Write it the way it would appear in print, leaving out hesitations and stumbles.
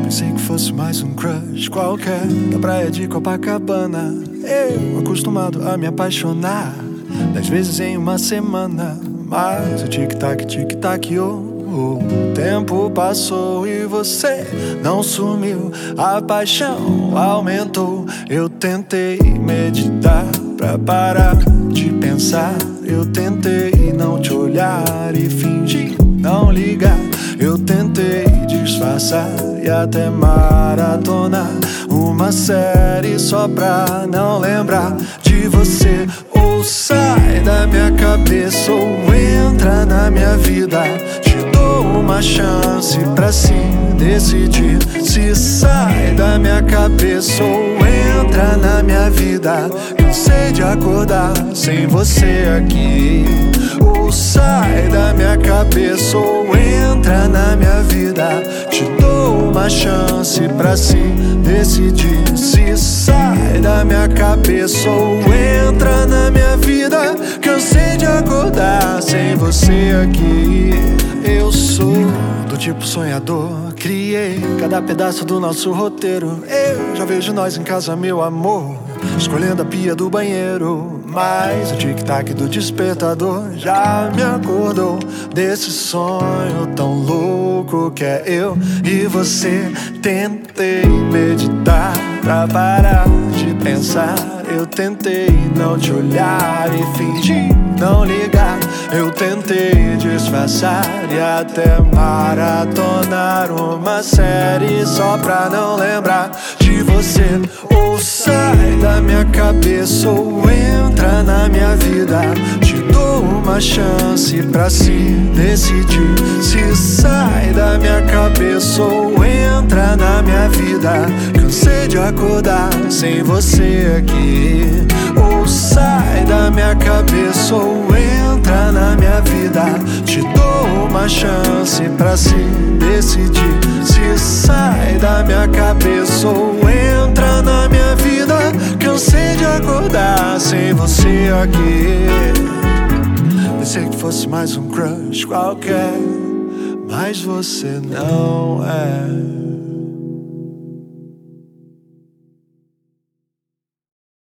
Pensei que fosse mais um crush qualquer da praia de Copacabana. Eu, acostumado a me apaixonar 10 vezes em uma semana. Mas o tic-tac, o tempo passou e você não sumiu. A paixão aumentou. Eu tentei meditar pra parar de pensar. Eu tentei não te olhar e fingir não ligar. Eu tentei disfarçar e até maratonar uma série só pra não lembrar de você. Ou sai da minha cabeça ou entra na minha vida. Te dou uma chance pra se decidir. Se sai da minha cabeça ou entra na minha vida. Cansei de acordar sem você aqui. Ou sai da minha cabeça ou entra na minha vida. Te dou uma chance pra se decidir. Se sai da minha cabeça ou entra na minha vida. Cansei de acordar sem você aqui. Eu sou do tipo sonhador. Criei cada pedaço do nosso roteiro. Eu já vejo nós em casa, meu amor, escolhendo a pia do banheiro. Mas o tic-tac do despertador já me acordou desse sonho tão louco que é eu e você. Tentei meditar pra parar de pensar. Eu tentei não te olhar e fingir não ligar. Eu tentei disfarçar e até maratonar uma série só pra não lembrar de você. Ou sai da minha cabeça ou entra na minha vida. Te dou uma chance pra se decidir. Se sai da minha cabeça ou entra na minha vida. Cansei de acordar sem você aqui. Ou sai da minha cabeça ou entra na minha vida. Te dou uma chance pra se decidir. Se sai da minha cabeça ou entra na minha vida. Cansei de acordar sem você aqui. Pensei que fosse mais um crush qualquer, mas você não é.